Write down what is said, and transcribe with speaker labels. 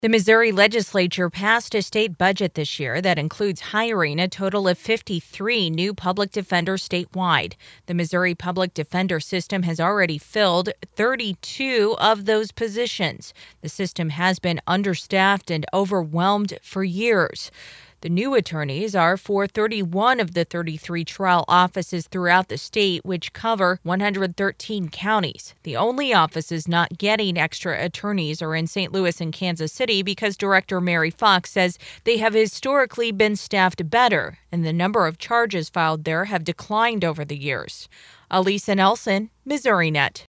Speaker 1: The Missouri legislature passed a state budget this year that includes hiring a total of 53 new public defenders statewide. The Missouri public defender system has already filled 32 of those positions. The system has been understaffed and overwhelmed for years. The new attorneys are for 31 of the 33 trial offices throughout the state, which cover 113 counties. The only offices not getting extra attorneys are in St. Louis and Kansas City because Director Mary Fox says they have historically been staffed better, and the number of charges filed there have declined over the years. Alisa Nelson, MissouriNet.